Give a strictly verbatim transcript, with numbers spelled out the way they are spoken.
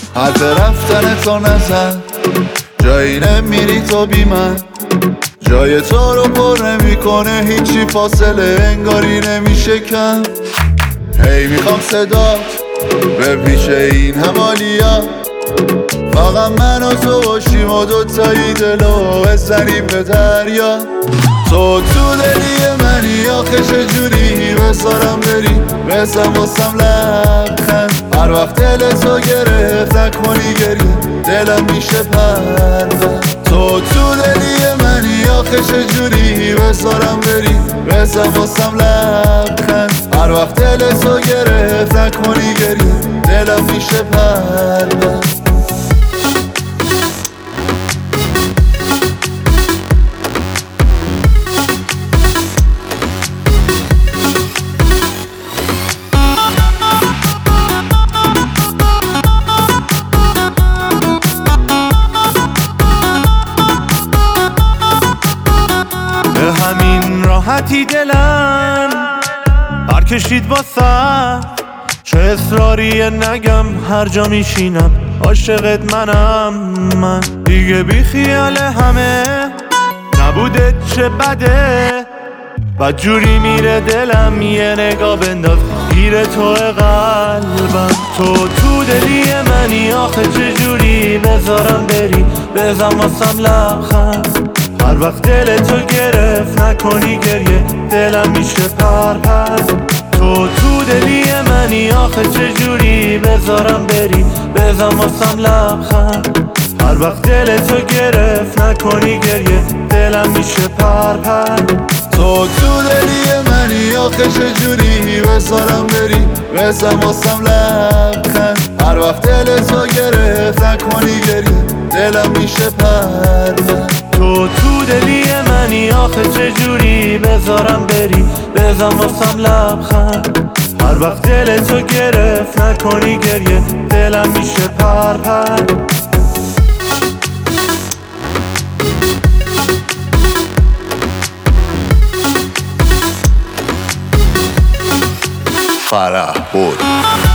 حرف رفتن تو نزن، جایی نمیری تو بی من، جای تو رو پر نمیکنه هیچی، فاصله انگاری نمیشه کم. هی میخوام صدات به پیش این همالیا، فقط من و تو باشیم و دوتایی دلو بزنیم به دریا. تو تو دلی منی آخه چجوری بذارم بری، بزن واسم لبخند. هر وقت دل تو گرفت نکنی گریه، دلم میشه پرد. تو تو دلی منی آخه چجوری بذارم بری، بزن واسم لبخند. هر وقت دل تو گرفت نکنی گریه، دلم میشه پرد. راحتی دلم برکشید واسه، چه اصراریه نگم هر جا میشینم عاشقت منم. من دیگه بی خیال همه نبوده چه بده، بد جوری میره دلم یه نگاه بنداز گیر تو قلبم. تو تو دلی منی آخه چجوری بذارم بری، بزن واسم لبخند. هر وقت دل تو گرفت نکنی گریه، دلم میشه پر پر. تو تو دلی منی آخه چجوری بذارم بری، بزن واسم لبخند. هر وقت دل تو گرفت نکنی گریه، دلم میشه پر پر. تو تو دلی منی آخه چجوری بذارم بری، بزن واسم لبخند. هر وقت دل تو گرفت نکنی گریه، دلم میشه پرد. تو تو دلی منی آخه چجوری بذارم بری، بزن واسم لبخند. هر وقت دل تو گرفت نکنی گریه، دلم میشه پر پر. فرح بود.